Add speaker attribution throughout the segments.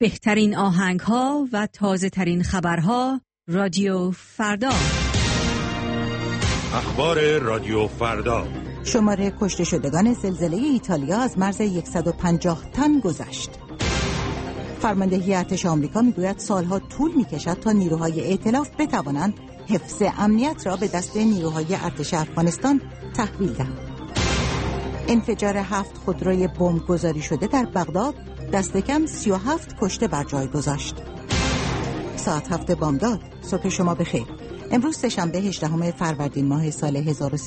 Speaker 1: بهترین آهنگ‌ها و تازه‌ترین خبرها رادیو فردا.
Speaker 2: اخبار رادیو فردا.
Speaker 3: شماره کشته شدگان زلزله ایتالیا از مرز 150 تن گذشت. فرماندهی ارتش آمریکا میگوید سالها طول میکشد تا نیروهای ائتلاف بتوانند حفظ امنیت را به دست نیروهای ارتش افغانستان تحویل دهند. انفجار 7 خودروی بمب گذاری شده در بغداد دست کم 37 کشته بر جای گذاشت. ساعت 7 بامداد. صبح شما بخیر. امروز سه‌شنبه 18 فروردین ماه سال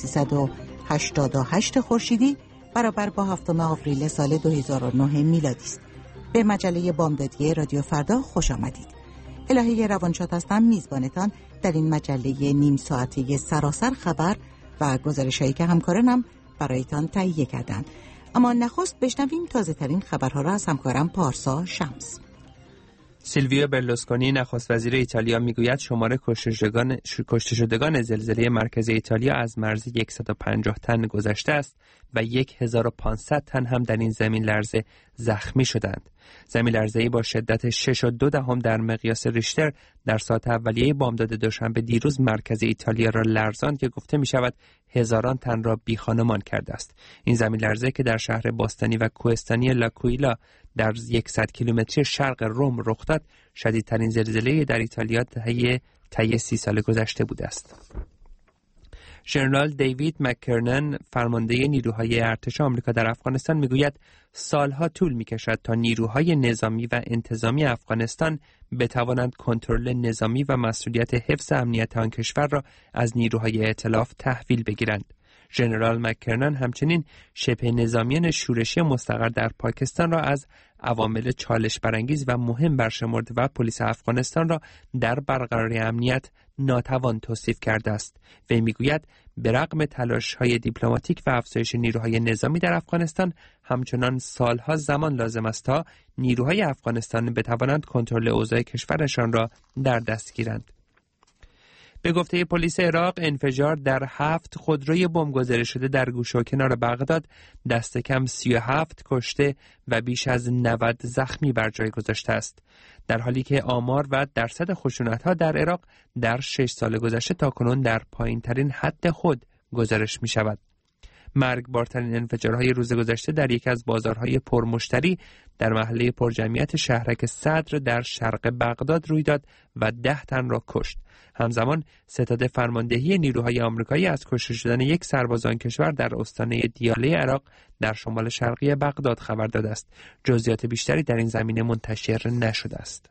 Speaker 3: 1388 خورشیدی برابر با 7 آوریل سال 2009 میلادی است. به مجله بامدادی رادیو فردا خوش آمدید. الهه روانشاد هستم، میزبانتان در این مجله نیم ساعته سراسر خبر و گزارش‌هایی که همکارانم برایتان تهیه کردند. اما نخست بشنویم تازه ترین خبرها را از همکارم پارسا شمس.
Speaker 4: سیلویو برلوسکونی نخست وزیر ایتالیا میگوید شمار کشته شدگان زلزله مرکز ایتالیا از مرز 150 تن گذشته است و 1500 تن هم در این زمین لرزه زخمی شدند. زمین لرزه‌ای با شدت 6.2 در مقیاس ریشتر در ساعت اولیه بامداد دوشنبه دیروز مرکز ایتالیا را لرزاند که گفته می شود هزاران تن را بی خانمان کرده است. این زمین لرزه که در شهر باستانی و کوهستانی لاکویلا در 100 کیلومتری شرق روم رخ داد، شدیدترین زلزله در ایتالیا طی 30 سال گذشته بوده است. ژنرال دیوید مک‌کرنن فرمانده نیروهای ارتش آمریکا در افغانستان میگوید سالها طول میکشد تا نیروهای نظامی و انتظامی افغانستان بتوانند کنترل نظامی و مسئولیت حفظ امنیت آن کشور را از نیروهای ائتلاف تحویل بگیرند. ژنرال مک‌کرنن همچنین شبه نظامیان شورشی مستقر در پاکستان را از عوامل چالش برانگیز و مهم برشمرده و پلیس افغانستان را در برقراری امنیت ناتوان توصیف کرده است. وی میگوید به رغم تلاش‌های دیپلماتیک و افزایش نیروهای نظامی در افغانستان همچنان سالها زمان لازم است تا نیروهای افغانستان بتوانند کنترل اوضاع کشورشان را در دست گیرند. به گفته پلیس عراق انفجار در 7 خودروی بمب گذاری شده در گوشه و کنار بغداد دست کم 37 کشته و بیش از 90 زخمی بر جای گذاشته است، در حالی که آمار و درصد خشونت‌ها در عراق در 6 سال گذشته تاکنون در پایین‌ترین حد خود گزارش می‌شود. مرگبارترین انفجارهای روز گذشته در یکی از بازارهای پرمشتری در محله پرجمعیت شهرک صدر در شرق بغداد روی داد و 10 تن را کشت. همزمان ستاد فرماندهی نیروهای آمریکایی از کشته شدن یک سرباز آن کشور در استانه دیاله عراق در شمال شرقی بغداد خبر داده است. جزئیات بیشتری در این زمینه منتشر نشده است.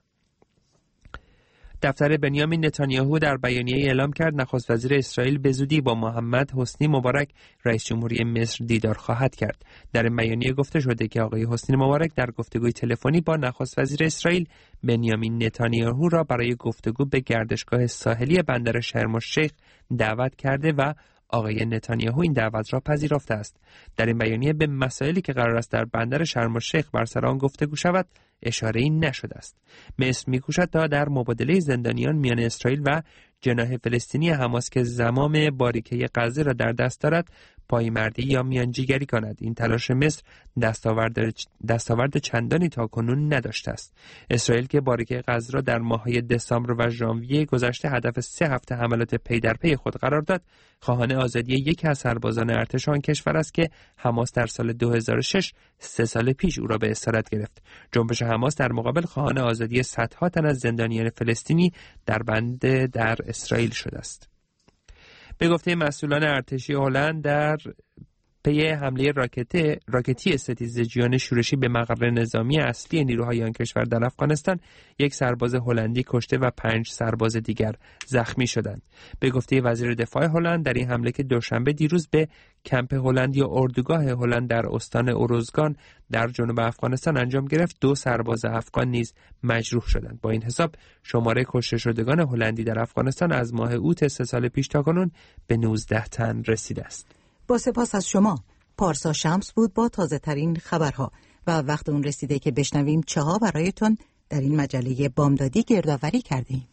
Speaker 4: دفتر بنیامین نتانیاهو در بیانیه‌ای اعلام کرد نخست وزیر اسرائیل به زودی با محمد حسنی مبارک رئیس جمهوری مصر دیدار خواهد کرد. در این بیانیه گفته شده که آقای حسنی مبارک در گفتگوی تلفنی با نخست وزیر اسرائیل بنیامین نتانیاهو را برای گفتگو به گردشگاه ساحلی بندر شرم الشیخ دعوت کرده و آقای نتانیاهو این دعوت را پذیرفته است. در این بیانیه به مسائلی که قرار است در بندر شرم الشیخ بر سر آن گفتگو شود اشاره‌ای نشده است. مصر می‌کوشد تا در مبادله زندانیان میان اسرائیل و جناح فلسطینی حماس که زمام باریکه غزه را در دست دارد پایمردی یا میانجیگری کند. این تلاش مصر دستاورد چندانی تاکنون نداشته است. اسرائیل که باریکه غزه را در ماه‌های دسامبر و ژانویه گذشته هدف 3 هفته حملات پی در پی خود قرار داد، خواهان آزادی یکی از سربازان ارتش آن کشور است که حماس در سال 2006 3 سال پیش او را به اسارت گرفت. جنبش حماس در مقابل خواهان آزادی صدها تن از زندانیان فلسطینی در بند در اسرائیل شده است. به گفته مسئولان ارتشی هلند در پی حمله راکتی ستیزجویان شورشی به مقر نظامی اصلی نیروهای آن کشور در افغانستان، یک سرباز هلندی کشته و 5 سرباز دیگر زخمی شدند. به گفته وزیر دفاع هلند در این حمله که دوشنبه دیروز به کمپ هلند یا اردوگاه هلند در استان اوروزگان در جنوب افغانستان انجام گرفت، 2 سرباز افغان نیز مجروح شدند. با این حساب شماره کشته شدگان هلندی در افغانستان از ماه اوت 3 سال پیش تاکنون به 19 تن رسیده است.
Speaker 3: با سپاس از شما. پارسا شمس بود با تازه ترین خبرها و وقت اون رسیده که بشنویم چه ها برایتون در این مجله بامدادی گردآوری کردیم.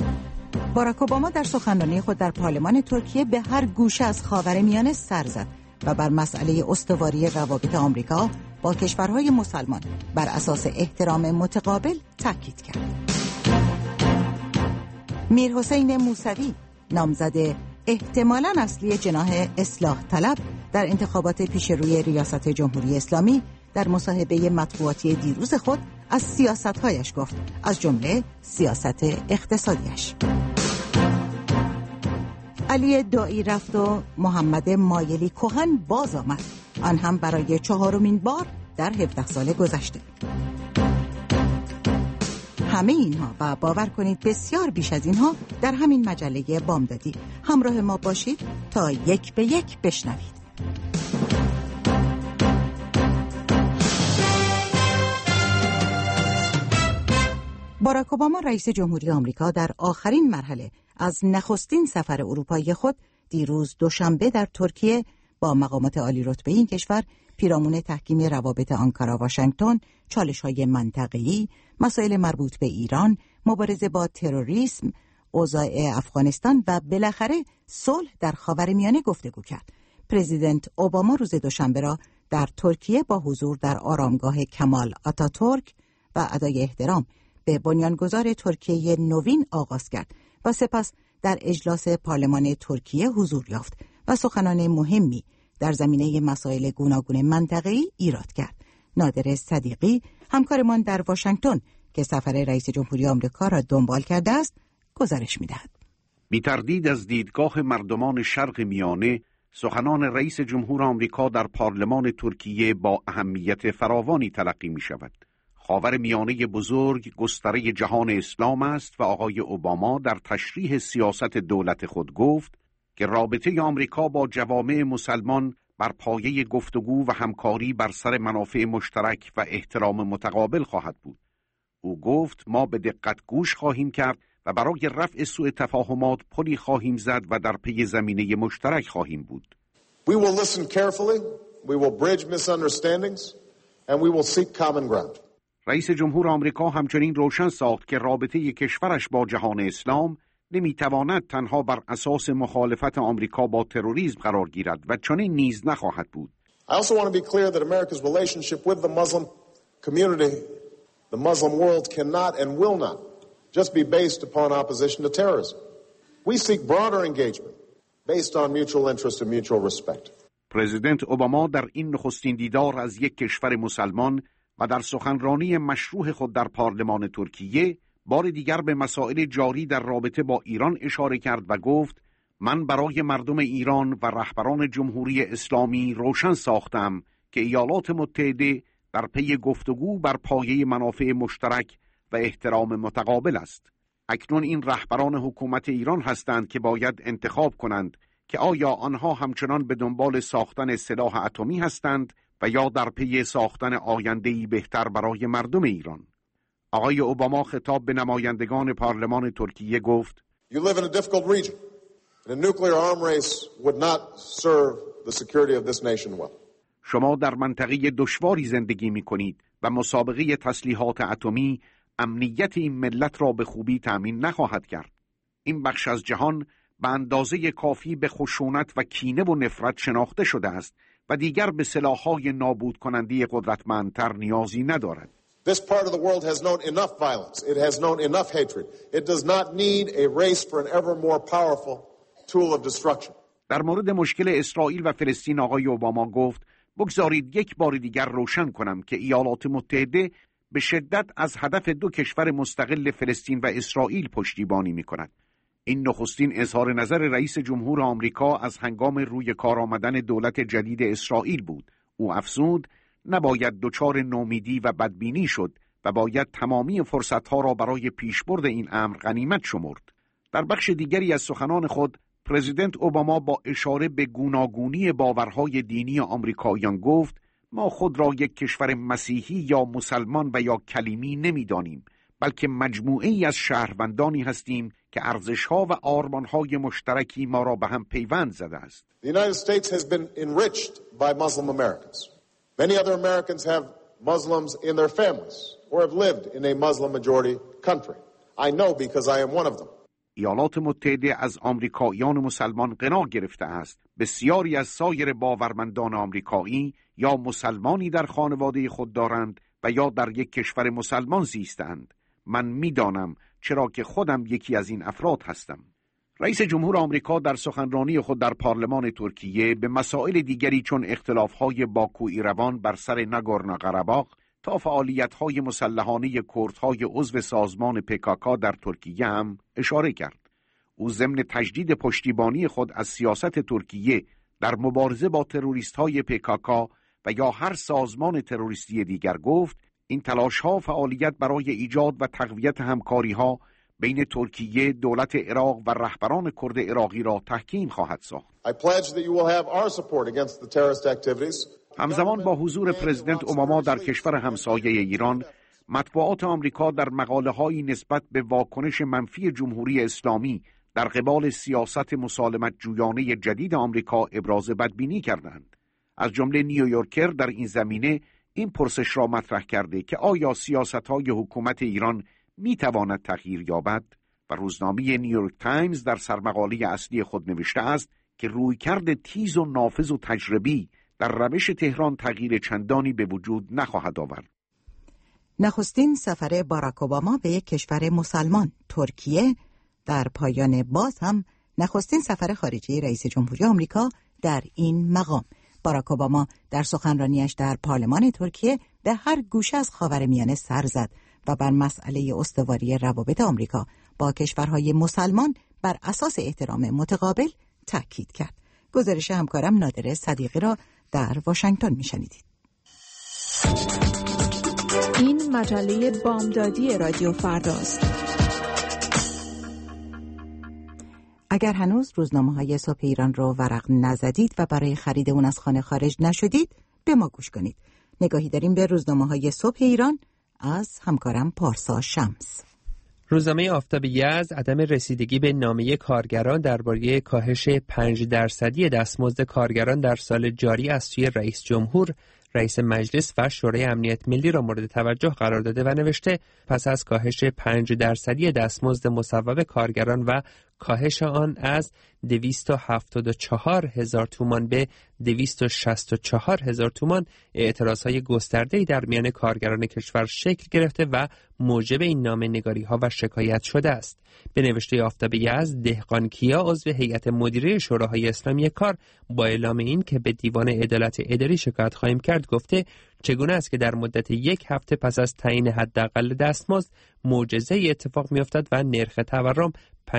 Speaker 3: باراک اوباما در سخنرانی خود در پارلمان ترکیه به هر گوشه از خاورمیانه سر زد و بر مسئله استواری روابط آمریکا با کشورهای مسلمان بر اساس احترام متقابل تاکید کرد. میرحسین موسوی، نامزد احتمالاً اصلی جناح اصلاح طلب در انتخابات پیشروی ریاست جمهوری اسلامی، در مصاحبه مطبوعاتی دیروز خود از سیاست‌هایش گفت، از جمله سیاست اقتصادیش. علی داعی رفت و محمد مایلی کهن باز آمد، آن هم برای 4مین بار در 17 سال گذشته. همه اینها و باور کنید بسیار بیش از اینها در همین مجله بامدادی. همراه ما باشید تا یک به یک بشنوید. باراک اوباما رئیس جمهوری آمریکا در آخرین مرحله از نخستین سفر اروپایی خود دیروز دوشنبه در ترکیه با مقامات عالی رتبه این کشور پیرامون تحکیم روابط آنکارا واشنگتن، چالش‌های منطقه‌ای، مسائل مربوط به ایران، مبارزه با تروریسم، اوضاع افغانستان و بالاخره صلح در خاورمیانه گفتگو کرد. پرزیدنت اوباما روز دوشنبه را در ترکیه با حضور در آرامگاه کمال آتاتورک و ادای احترام به بنیانگذار ترکیه نوین آغاز کرد و سپس در اجلاس پارلمان ترکیه حضور یافت و سخنان مهمی در زمینه مسائل گوناگون منطقه‌ای ایراد کرد. نادر صدیقی، همکارمان در واشنگتن که سفر رئیس جمهوری آمریکا را دنبال کرده است، گزارش می‌دهد.
Speaker 5: بی تردید از دیدگاه مردمان شرق میانه، سخنان رئیس جمهور آمریکا در پارلمان ترکیه با اهمیت فراوانی تلقی می‌شود. خاور میانه بزرگ گستره جهان اسلام است و آقای اوباما در تشریح سیاست دولت خود گفت که رابطه آمریکا با جوامع مسلمان بر پایه گفتگو و همکاری بر سر منافع مشترک و احترام متقابل خواهد بود. او گفت ما به دقت گوش خواهیم کرد و برای رفع سوء تفاهمات پلی خواهیم زد و در پی زمینه مشترک خواهیم بود.
Speaker 6: We will listen carefully, we will bridge misunderstandings and we will seek common ground.
Speaker 5: رئیس جمهور آمریکا همچنین روشن ساخت که رابطه کشورش با جهان اسلام نمیتواند تنها بر اساس مخالفت آمریکا با تروریسم قرار گیرد و چنین نیز نخواهد بود.
Speaker 6: I also want to be clear that America's relationship with the Muslim community, the Muslim world cannot and will not just be based upon opposition to terrorism. We seek broader engagement based on mutual interest and mutual respect.
Speaker 5: پرزیدنت اوباما در این نخستین دیدار از یک کشور مسلمان و در سخنرانی مشروع خود در پارلمان ترکیه بار دیگر به مسائل جاری در رابطه با ایران اشاره کرد و گفت من برای مردم ایران و رهبران جمهوری اسلامی روشن ساختم که ایالات متحده در پی گفتگو بر پایه منافع مشترک و احترام متقابل است. اکنون این رهبران حکومت ایران هستند که باید انتخاب کنند که آیا آنها همچنان به دنبال ساختن سلاح اتمی هستند و یا در پی ساختن آینده‌ای بهتر برای مردم ایران. آقای اوباما خطاب به نمایندگان پارلمان ترکیه گفت
Speaker 6: You live in a difficult region and a nuclear arm race would not serve the security of this nation well.
Speaker 5: شما در منطقه دشواری زندگی می‌کنید و مسابقه تسلیحات اتمی امنیت این ملت را به خوبی تأمین نخواهد کرد. این بخش از جهان به اندازه کافی به خشونت و کینه و نفرت شناخته شده است و دیگر به سلاح‌های نابود کننده قدرتمندتر نیازی ندارد.
Speaker 6: This part of the world has known enough violence. It has known enough hatred. It does not need a race for an ever more powerful tool of destruction.
Speaker 5: در مورد مشکل اسرائیل و فلسطین آقای اوباما گفت بگذارید یک بار دیگر روشن کنم که ایالات متحده به شدت از هدف دو کشور مستقل فلسطین و اسرائیل پشتیبانی می‌کند. این نخستین اظهار نظر رئیس جمهور آمریکا از هنگام روی کار آمدن دولت جدید اسرائیل بود. او افزود نباید دچار نومیدی و بدبینی شد و باید تمامی فرصتها را برای پیشبرد این امر غنیمت شمرد. در بخش دیگری از سخنان خود پرزیدنت اوباما با اشاره به گوناگونی باورهای دینی آمریکاییان گفت ما خود را یک کشور مسیحی یا مسلمان و یا کلیمی نمی‌دانیم، بلکه مجموعه‌ای از شهروندانی هستیم که ارزش‌ها و آرمان‌های مشترکی ما را به هم پیوند زده است.
Speaker 6: The United States has been enriched by Muslim Americans. Many other Americans have Muslims in their families or have lived in a Muslim majority country. I know because I am one of them.
Speaker 5: ایالات متحده از آمریکاییان مسلمان غنا گرفته است. بسیاری از سایر باورمندان آمریکایی یا مسلمانی در خانواده خود دارند و یا در یک کشور مسلمان زیستند. من می‌دانم، چرا که خودم یکی از این افراد هستم. رئیس جمهور آمریکا در سخنرانی خود در پارلمان ترکیه به مسائل دیگری چون اختلاف‌های باکو-ایروان بر سر ناگورنو قره‌باغ تا فعالیت‌های مسلحانه کردهای عضو سازمان PKK در ترکیه هم اشاره کرد. او ضمن تجدید پشتیبانی خود از سیاست ترکیه در مبارزه با تروریست‌های PKK و یا هر سازمان تروریستی دیگر گفت این تلاش‌ها فعالیت برای ایجاد و تقویت همکاری‌ها بین ترکیه، دولت عراق و رهبران کرد عراقی را تحکیم خواهد ساخت. همزمان با حضور پرزیدنت اوباما در کشور همسایه ایران، مطبوعات آمریکا در مقاله‌هایی نسبت به واکنش منفی جمهوری اسلامی در قبال سیاست مسالمت جویانه جدید آمریکا ابراز بدبینی کردند. از جمله نیویورکر در این زمینه این پرسش را مطرح کرده که آیا سیاست‌های حکومت ایران می‌تواند تغییر یابد؟ و روزنامه نیویورک تایمز در سرمقاله اصلی خود نوشته است که رویکرد تیز و نافذ و تجربی در روش تهران تغییر چندانی به وجود نخواهد آورد.
Speaker 3: نخستین سفر باراک اوباما به یک کشور مسلمان، ترکیه، در پایان باز هم نخستین سفر خارجی رئیس جمهوری آمریکا در این مقام. باراک اوباما در سخنرانیش در پارلمان ترکیه به هر گوشه از خاورمیانه سر زد و بر مسئله استواری روابط آمریکا با کشورهای مسلمان بر اساس احترام متقابل تاکید کرد. گزارش همکارم نادر صدیقی را در واشنگتن میشنیدید.
Speaker 7: این مجله بامدادی رادیو فرداست.
Speaker 3: اگر هنوز روزنامه‌های صبح ایران رو ورق نزدید و برای خرید اون از خانه خارج نشدید، به ما گوش کنید. نگاهی داریم به روزنامه‌های صبح ایران از همکارم پارسا شمس.
Speaker 4: روزنامه آفتاب یزد عدم رسیدگی به نامه کارگران درباره کاهش 5% دستمزد کارگران در سال جاری از سوی رئیس جمهور، رئیس مجلس و شورای امنیت ملی را مورد توجه قرار داده و نوشته پس از کاهش 5% دستمزد مصوب کارگران و کاهش آن از 274,000 تومان به 264,000 تومان، اعتراضهای گسترده‌ای در میان کارگران کشور شکل گرفته و موجب این نامه‌نگاری‌ها و شکایت شده است. به نوشته آفتاب یزد، دهقانکیا عضو هیئت مدیره شوراهای اسلامی کار با اعلام این که به دیوان عدالت اداری شکایت خواهیم کرد گفته چگونه است که در مدت یک هفته پس از تعیین حداقل دستمزد معجزه‌ای اتفاق می‌افتد و نرخ تورم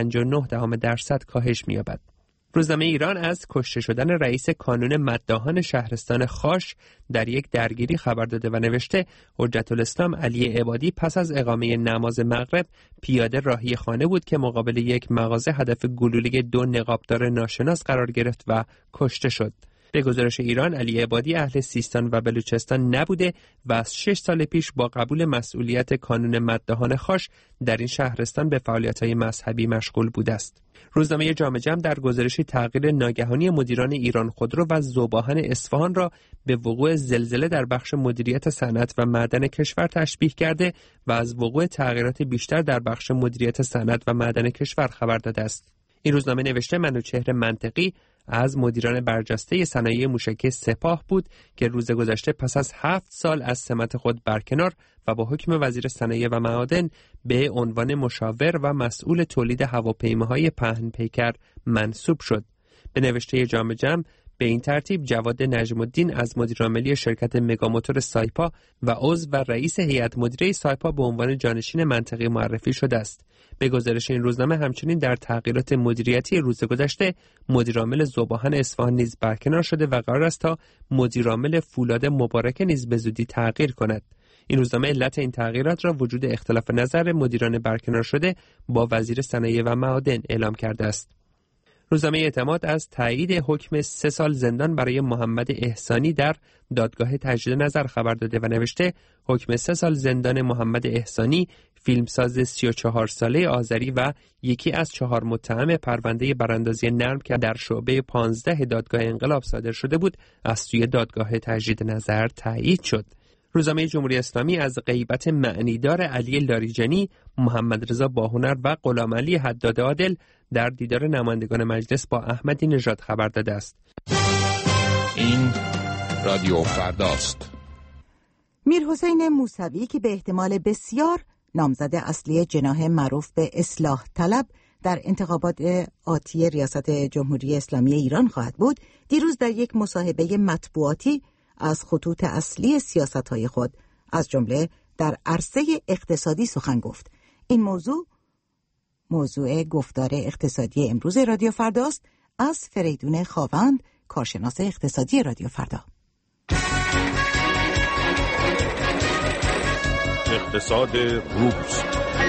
Speaker 4: 59% کاهش می‌یابد. روزنامه ایران از کشته شدن رئیس کانون مداحان شهرستان خاش در یک درگیری خبر داده و نوشته حجت الاسلام علی عبادی پس از اقامه نماز مغرب پیاده راهی خانه بود که مقابل یک مغازه هدف گلوله 2 نقابدار ناشناس قرار گرفت و کشته شد. به گزارش ایران، علی عبادی اهل سیستان و بلوچستان نبوده و از 6 سال پیش با قبول مسئولیت کانون مداحان خاش در این شهرستان به فعالیت‌های مذهبی مشغول بوده است. روزنامه جامعه جمع در گزارشی تغییر ناگهانی مدیران ایران خودرو و ذوباهن اصفهان را به وقوع زلزله در بخش مدیریت صنعت و معدن کشور تشبیه کرده و از وقوع تغییرات بیشتر در بخش مدیریت صنعت و معدن کشور خبر داده است. این روزنامه نوشته منوچهر منطقی از مدیران برجسته صنایع موشکی سپاه بود که روز گذشته پس از 7 سال از سمت خود برکنار و با حکم وزیر صنایع و معادن به عنوان مشاور و مسئول تولید هواپیماهای پهن پیکر منصوب شد. به نوشته جامعه جمع به این ترتیب جواد نجم الدین از مدیرعاملی شرکت مگاموتور سایپا و عضو و رئیس هیئت مدیره سایپا به عنوان جانشین منطقی معرفی شده است. به گزارش این روزنامه همچنین در تغییرات مدیریتی روز گذشته مدیرعامل ذوباهن اصفهان نیز برکنار شده و قرار است تا مدیرعامل فولاد مبارکه نیز به زودی تغییر کند. این روزنامه علت این تغییرات را وجود اختلاف نظر مدیران برکنار شده با وزیر صنایع و معادن اعلام کرده است. روزنامه اعتماد از تایید حکم 3 سال زندان برای محمد احسانی در دادگاه تجدید نظر خبر داده و نوشته حکم 3 سال زندان محمد احسانی، فیلمساز 34 ساله آذری و یکی از 4 متهم پرونده براندازی نرم که در شعبه 15 دادگاه انقلاب صادر شده بود، از سوی دادگاه تجدید نظر تایید شد. روزنامه جمهوری اسلامی از غیبت معنیدار علی لاریجانی، محمد رضا باهنر و غلامعلی حداد عادل در دیدار نمایندگان مجلس با احمدی نژاد خبر داده است.
Speaker 2: این رادیو فرداست.
Speaker 3: میرحسین موسوی که به احتمال بسیار نامزد اصلی جناح معروف به اصلاح طلب در انتخابات آتی ریاست جمهوری اسلامی ایران خواهد بود، دیروز در یک مصاحبه مطبوعاتی از خطوط اصلی سیاست‌های خود از جمله در عرصه اقتصادی سخن گفت. این موضوع گفتار اقتصادی امروز رادیو فرداست. از فریدون خاوند، کارشناس اقتصادی رادیو فردا.
Speaker 2: اقتصاد روز.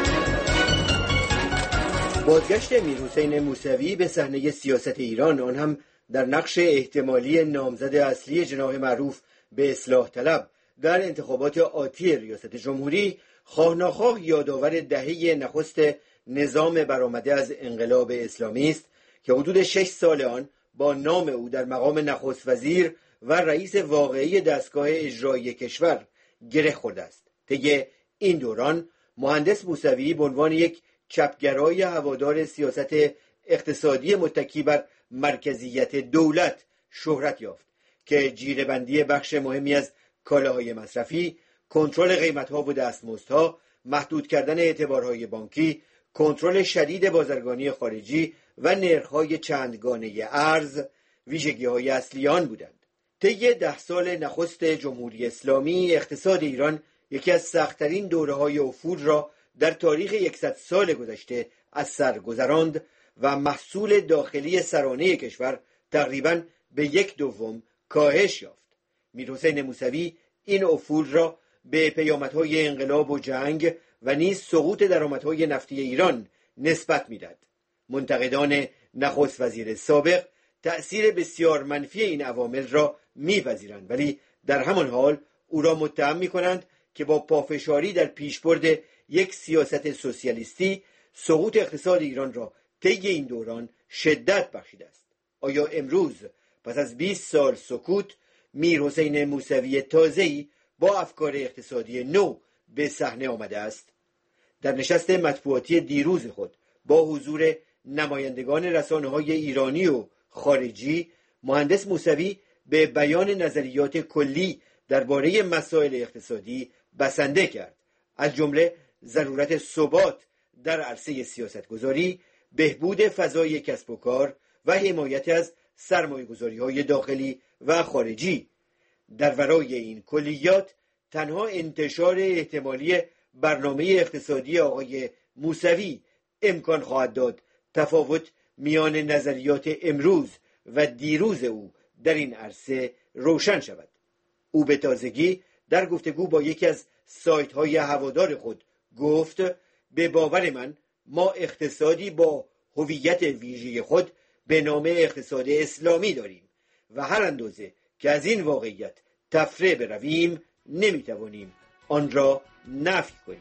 Speaker 8: بازگشت میرحسین موسوی به صحنه سیاست ایران، آن هم در نقش احتمالی نامزد اصلی جناح معروف به اصلاح طلب در انتخابات آتی ریاست جمهوری، خواه ناخواه یادآور دهه نخست نظام برآمده از انقلاب اسلامی است که حدود 6 سال آن با نام او در مقام نخست وزیر و رئیس واقعی دستگاه اجرایی کشور گره خورده است. طی این دوران مهندس موسوی به عنوان یک چپگرای هوادار سیاست اقتصادی متکی بر مرکزیت دولت شهرت یافت که جیره‌بندی بخش مهمی از کالاهای مصرفی، کنترل قیمت‌ها و دستمزدها، محدود کردن اعتبارهای بانکی، کنترل شدید بازرگانی خارجی و نرخ‌های چندگانه ارز ویژگی‌های اصلی آن بودند. طی 10 سال نخست جمهوری اسلامی، اقتصاد ایران یکی از سخت‌ترین دوره‌های افول را در تاریخ 100 سال گذشته از سر گذراند و محصول داخلی سرانه کشور تقریباً به 1/2 کاهش یافت. میرحسین موسوی این افول را به پیامدهای انقلاب و جنگ و نیز سقوط درآمدهای نفتی ایران نسبت می‌داد. منتقدان نخست وزیر سابق تأثیر بسیار منفی این عوامل را می‌پذیرند، ولی در همان حال او را متهم می‌کنند که با پافشاری در پیشبرد یک سیاست سوسیالیستی سقوط اقتصاد ایران را طی این دوران شدت بخشیده است. آیا امروز پس از 20 سال سکوت میرحسین موسوی تازه‌ای با افکار اقتصادی نو به صحنه آمده است؟ در نشست مطبوعاتی دیروز خود با حضور نمایندگان رسانه‌های ایرانی و خارجی، مهندس موسوی به بیان نظریات کلی درباره مسائل اقتصادی بسنده کرد، از جمله ضرورت ثبات در عرصه سیاستگذاری، بهبود فضای کسب و کار و حمایت از سرمایه‌گذاری‌های داخلی و خارجی. در ورای این کلیات تنها انتشار احتمالی برنامه اقتصادی آقای موسوی امکان خواهد داد تفاوت میان نظریات امروز و دیروز او در این عرصه روشن شود. او به تازگی در گفتگو با یکی از سایت‌های هوادار خود گفت: به باور من ما اقتصادی با هویت ویژه خود به نام اقتصاد اسلامی داریم و هر اندازه که از این واقعیت تفره برویم نمیتوانیم آن را نفی کنیم.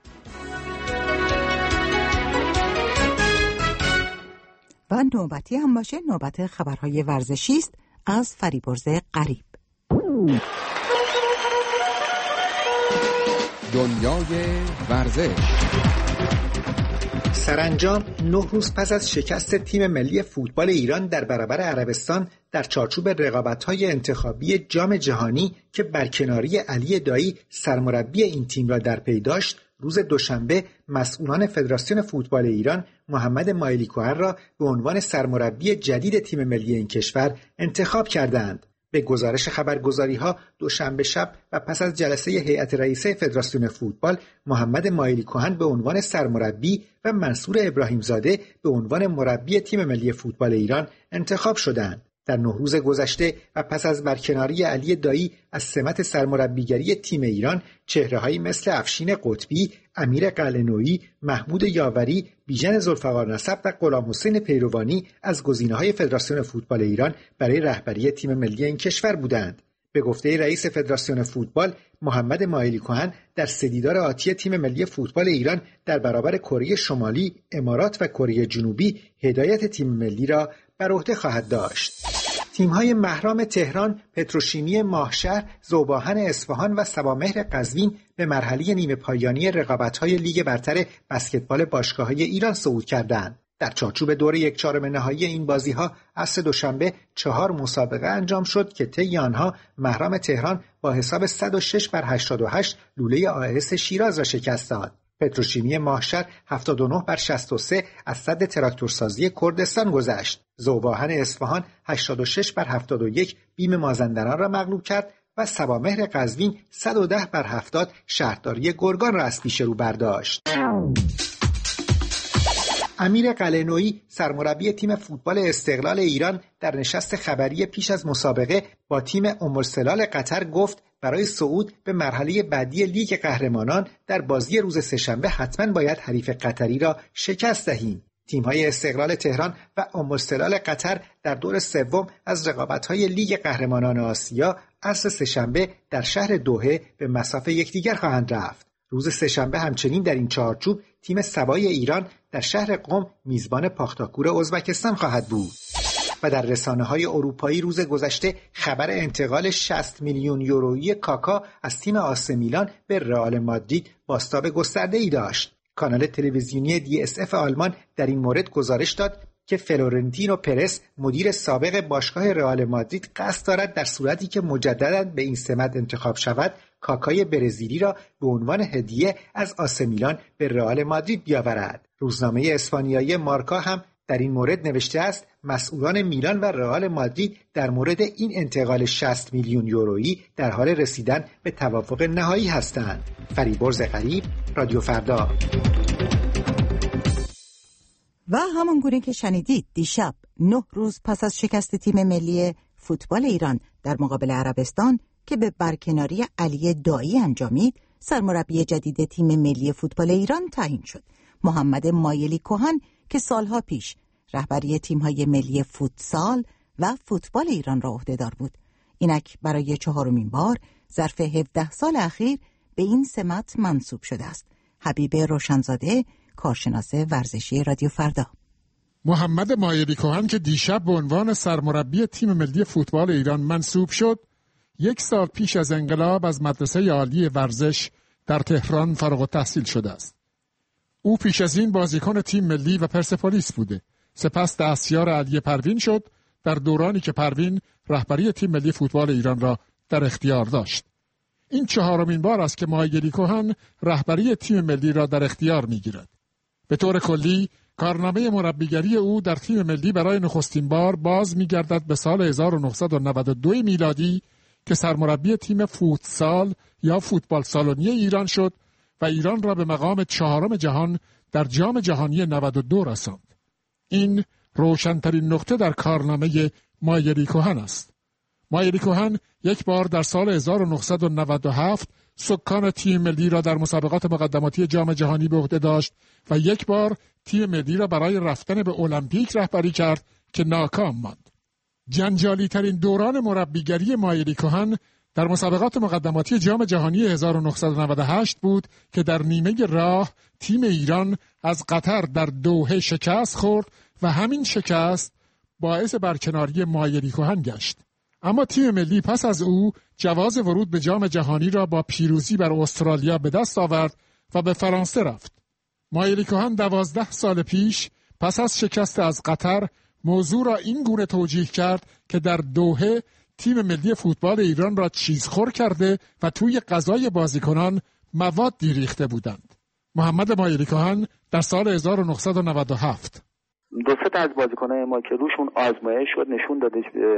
Speaker 3: و نوبتی هم باشه، نوبت خبرهای ورزشی است از فریبرز قریب.
Speaker 9: دنیای ورزش.
Speaker 10: سرانجام 9 روز پس از شکست تیم ملی فوتبال ایران در برابر عربستان در چارچوب رقابت‌های انتخابی جام جهانی که برکناری علی دایی سرمربی این تیم را در پی داشت، روز دوشنبه مسئولان فدراسیون فوتبال ایران محمد مایلیکوهر را به عنوان سرمربی جدید تیم ملی این کشور انتخاب کردند. به گزارش خبرگزاری‌ها دوشنبه شب و پس از جلسه هیئت رئیسه فدراسیون فوتبال، محمد مایلیکوهن به عنوان سرمربی و منصور ابراهیمزاده به عنوان مربی تیم ملی فوتبال ایران انتخاب شدند. در 9 روز گذشته و پس از برکناری علی دایی از سمت سرمربیگری تیم ایران، چهره‌هایی مثل افشین قطبی، امیر قلعه‌نویی، محمود یاوری، بیژن ذوالفقارنسب و غلامحسین پیروانی از گزینه‌های فدراسیون فوتبال ایران برای رهبری تیم ملی این کشور بودند. به گفته رئیس فدراسیون فوتبال محمد مایلیکوهن، در سدیدار آتی تیم ملی فوتبال ایران در برابر کره شمالی، امارات و کره جنوبی هدایت تیم ملی را بر عهده خواهد داشت. تیم‌های محرام تهران، پتروشیمی ماهشهر، ذوب‌آهن اصفهان و صبامهر قزوین به مرحله نیمه پایانی رقابت‌های لیگ برتر بسکتبال باشگاه‌های ایران صعود کردند. در چارچوب دور 1/4 نهایی این بازی‌ها عصر دوشنبه 4 مسابقه انجام شد که طی آنها محرام تهران با حساب 106-88 لوله AS شیراز را شکست داد. پتروشیمی ماهشهر 79-63 از سد تراکتورسازی کردستان گذشت. ذوب‌آهن اصفهان 86-71 بیم مازندران را مغلوب کرد و صبامهر قزوین 110-70 شهرداری گرگان را از پیش رو برداشت. امیر قلعه‌نویی سرمربی تیم فوتبال استقلال ایران در نشست خبری پیش از مسابقه با تیم ام‌السلال قطر گفت برای صعود به مرحله بعدی لیگ قهرمانان در بازی روز سه‌شنبه حتما باید حریف قطری را شکست دهیم. تیم‌های استقلال تهران و ام‌السلال قطر در دور سوم از رقابت‌های لیگ قهرمانان آسیا عصر سه‌شنبه در شهر دوحه به مصاف یکدیگر خواهند رفت. روز سه‌شنبه همچنین در این چارچوب تیم سبای ایران در شهر قم میزبان پاختاکور ازبکستان خواهد بود. و در رسانه‌های اروپایی روز گذشته خبر انتقال 60 میلیون یورویی کاکا از تیم آس میلان به رئال مادرید بازتاب گسترده‌ای داشت. کانال تلویزیونی DSF آلمان در این مورد گزارش داد که فلورنتینو پرز مدیر سابق باشگاه رئال مادرید قصد دارد در صورتی که مجدداً به این سمت انتخاب شود کاکای برزیلی را به عنوان هدیه از آس میلان به رئال مادرید بیاورد. روزنامه اسپانیایی مارکا هم در این مورد نوشته است مسئولان میلان و رئال مادرید در مورد این انتقال 60 میلیون یورویی در حال رسیدن به توافق نهایی هستند. فریبرز غریب، رادیو فردا.
Speaker 3: و همونگونه که شنیدید دیشب 9 روز پس از شکست تیم ملی فوتبال ایران در مقابل عربستان که به برکناری علی دایی انجامید، سرمربی جدید تیم ملی فوتبال ایران تعیین شد. محمد مایلی کهن که سالها پیش رهبری تیم‌های ملی فوتسال و فوتبال ایران را عهده‌دار بود، اینک برای 4مین بار ظرف 17 سال اخیر به این سمت منصوب شده است. حبیب روشنزاده، کارشناس ورزشی رادیو فردا.
Speaker 11: محمد مایلی کهن که دیشب به عنوان سرمربی تیم ملی فوتبال ایران منصوب شد، 1 سال پیش از انقلاب از مدرسه عالی ورزش در تهران فارغ التحصیل شده است. او پیش از این بازیکن تیم ملی و پرسپولیس بوده. سپس دستیار علی پروین شد در دورانی که پروین رهبری تیم ملی فوتبال ایران را در اختیار داشت. این 4مین بار است که مایلی کهن رهبری تیم ملی را در اختیار می‌گیرد. به طور کلی کارنامه مربیگری او در تیم ملی برای نخستین بار باز می‌گردد به سال 1992 میلادی که سرمربی تیم فوتسال یا فوتبال سالونی ایران شد و ایران را به مقام 4م جهان در جام جهانی 92 رساند. این روشن‌ترین نقطه در کارنامه مایلی کهن است. مایلی کهن 1 بار در سال 1997 سکان تیم ملی را در مسابقات مقدماتی جام جهانی به عهده داشت و 1 بار تیم ملی را برای رفتن به المپیک رهبری کرد که ناکام ماند. جنجالی ترین دوران مربیگری مایلی کهن در مسابقات مقدماتی جام جهانی 1998 بود که در نیمه راه تیم ایران از قطر در دوحه شکست خورد و همین شکست باعث برکناری مایلی کهن گشت. اما تیم ملی پس از او جواز ورود به جام جهانی را با پیروزی بر استرالیا به دست آورد و به فرانسه رفت. مایلی کهن 12 سال پیش پس از شکست از قطر موضوع را این گونه توجیه کرد که در دوحه تیم ملی فوتبال ایران را چیزخور کرده و توی غذای بازیکنان موادی ریخته بودند. محمد مایلی کهن در سال 1997
Speaker 12: 2 تا از بازیکنان ما که روشون آزمایش شد نشون داده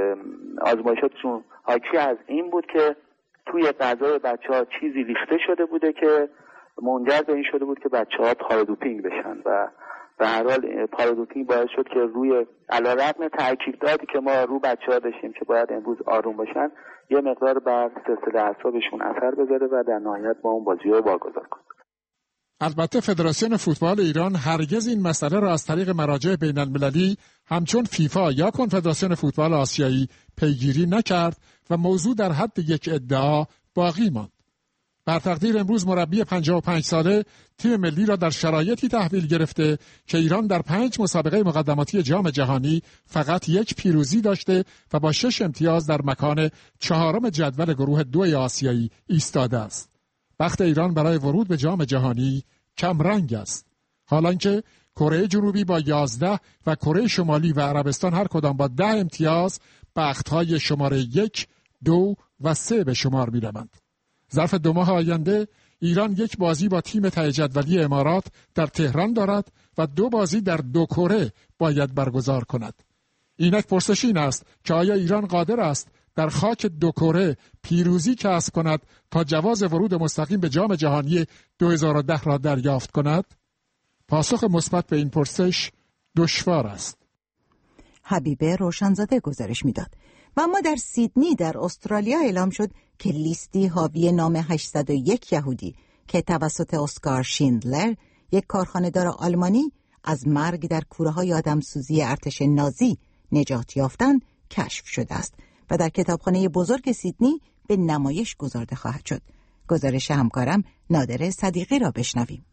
Speaker 12: آزمایشاتشون حاکی از این بود که توی غذای بچه‌ها چیزی ریخته شده بوده که منجر به این شده بود که بچه‌ها پارادوپینگ بشن و به هر حال پارادوپینگ باعث شد که روی علیرغم تاکیداتی که ما رو بچه‌ها داشتیم که باید امروز آروم باشن یه مقدار بر سلسله اعصابشون اثر بذاره و در نهایت با اون بازی‌ها واگذار کنه.
Speaker 11: البته فدراسیون فوتبال ایران هرگز این مسئله را از طریق مراجع بین‌المللی همچون فیفا یا کنفدراسیون فوتبال آسیایی پیگیری نکرد و موضوع در حد یک ادعا باقی ماند. بر تقدیر امروز مربی 55 ساله تیم ملی را در شرایطی تحویل گرفته که ایران در 5 مسابقه مقدماتی جام جهانی فقط 1 پیروزی داشته و با 6 امتیاز در مکان 4 جدول گروه 2 آسیایی ایستاده است. بخت ایران برای ورود به جام جهانی کم رنگ است. حالانکه کره جنوبی با 11 و کره شمالی و عربستان هر کدام با 10 امتیاز بخت‌های شماره 1، 2 و 3 به شمار می‌روند. ظرف 2 ماه آینده ایران 1 بازی با تیم ته جدولی امارات در تهران دارد و 2 بازی در 2 کره باید برگزار کند. اینک پرسش این است که آیا ایران قادر است در خاک 2 کره پیروزی کسب کند تا جواز ورود مستقیم به جام جهانی 2010 را دریافت کند؟ پاسخ مثبت به این پرسش دشوار است.
Speaker 3: حبیبه روشنزاده گزارش میداد. و اما در سیدنی در استرالیا اعلام شد که لیستی حاوی نام 801 یهودی که توسط اسکار شیندلر، یک کارخانه‌دار آلمانی، از مرگ در کوره‌های آدمسوزی ارتش نازی نجات یافتند کشف شده است و در کتابخانه بزرگ سیدنی به نمایش گذارده خواهد شد. گزارش همکارم نادر صدیقی را بشنویم.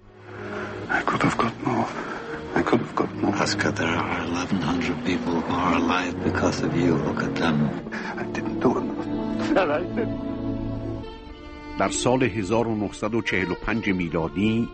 Speaker 13: Oscar, there are 1,100 people who are alive because of you. Look at them. I didn't do it.
Speaker 5: در سال 1945 میلادی،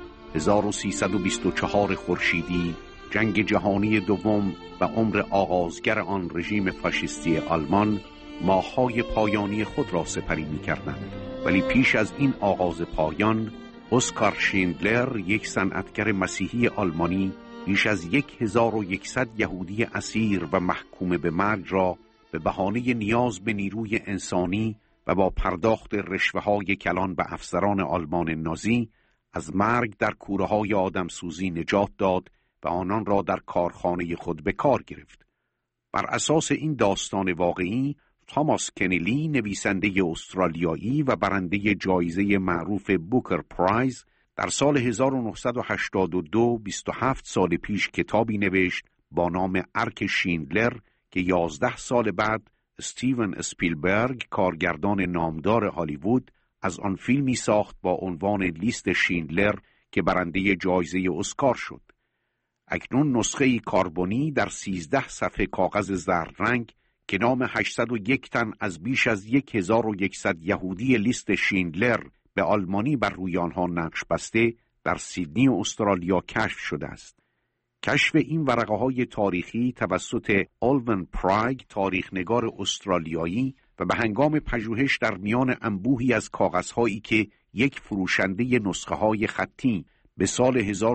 Speaker 5: 1324 خورشیدی، جنگ جهانی دوم و عمر آغازگر آن رژیم فاشیستی آلمان ماه‌های پایانی خود را سپری می‌کردند. ولی پیش از این آغاز پایان، اسکار شیندلر، یک صنعتگر مسیحی آلمانی، بیش از 1100 یهودی اسیر و محکوم به مرگ را به بهانه نیاز به نیروی انسانی و با پرداخت رشوه‌های کلان به افسران آلمان نازی از مرگ در کوره‌های آدمسوزی نجات داد و آنان را در کارخانه خود به کار گرفت. بر اساس این داستان واقعی، توماس کنیلی، نویسنده استرالیایی و برنده جایزه معروف بوکر پرایز، در سال 1982 27 سال پیش کتابی نوشت با نام ارک شیندلر که 11 سال بعد استیون اسپیلبرگ، کارگردان نامدار هالیوود، از آن فیلمی ساخت با عنوان لیست شیندلر که برنده جایزه اسکار شد. اکنون نسخه کاربونی در 13 صفحه کاغذ زرد رنگ که نام 801 تن از بیش از 1100 یهودی لیست شیندلر به آلمانی بر روی آنها نقش بسته در سیدنی استرالیا کشف شده است. کشف این ورقه‌های تاریخی توسط آلون پرایگ، تاریخنگار استرالیایی، و به هنگام پژوهش در میان انبوهی از کاغذهایی که یک فروشنده نسخه‌های خطی به سال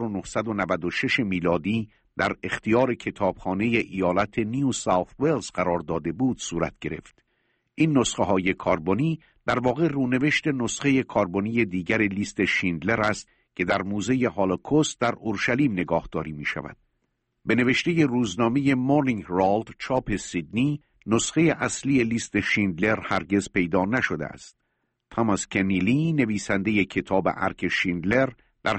Speaker 5: 1996 میلادی در اختیار کتابخانه ایالت نیو ساوت ولز قرار داده بود صورت گرفت. این نسخه‌های کاربونی در واقع رونوشت نسخه کاربونی دیگر لیست شیندلر است که در موزه هولوکوست در اورشلیم نگاهداری می شود. به نوشته روزنامه مورنینگ هرالد چاپ سیدنی، نسخه اصلی لیست شیندلر هرگز پیدا نشده است. توماس کنیلی، نویسنده کتاب ارک شیندلر، در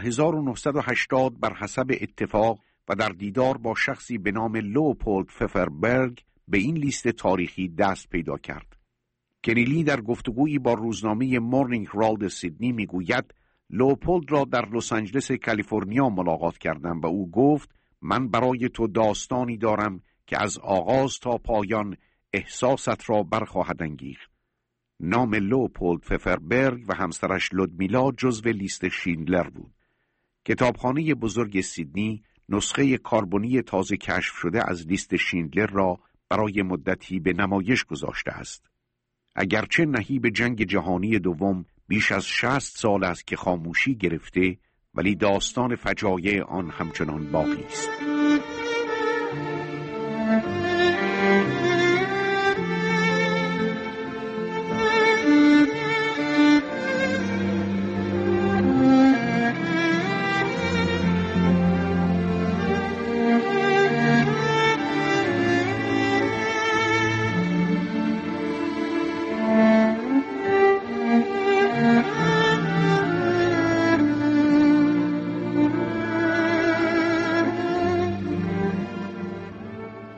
Speaker 5: 1980 بر حسب اتفاق و در دیدار با شخصی به نام لوپولد ففربرگ به این لیست تاریخی دست پیدا کرد. کنیلی در گفتگویی با روزنامه مورنینگ هرالد سیدنی میگوید لوپولد را در لس آنجلس کالیفرنیا ملاقات کردم و او گفت من برای تو داستانی دارم که از آغاز تا پایان احساست را برخواهد انگیخت. نام لوپولد ففربرگ و همسرش لودمیلا جزو لیست شیندلر بود. کتابخانه بزرگ سیدنی نسخه کاربونی تازه کشف شده از لیست شیندلر را برای مدتی به نمایش گذاشته است. اگرچه نهیب جنگ جهانی دوم بیش از 60 سال است که خاموشی گرفته، ولی داستان فجایع آن همچنان باقی است.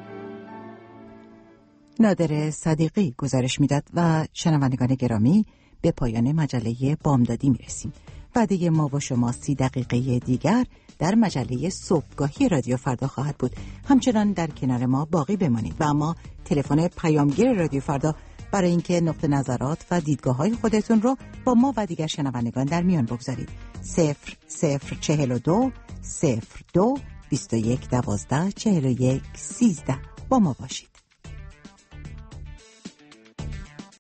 Speaker 3: نادر صدیقی گزارش میداد. و شنوندگان گرامی، به پایان مجله بامدادی میرسیم. وعده ما و شما 30 دقیقه دیگر در مجله صبحگاهی رادیو فردا خواهد بود. همچنان در کنار ما باقی بمانید و اما تلفن پیامگیر رادیو فردا برای اینکه نقطه نظرات و دیدگاه‌های خودتون رو با ما و دیگر شنوندگان در میان بگذارید. 0042 02 21 12 41 13 با ما باشید.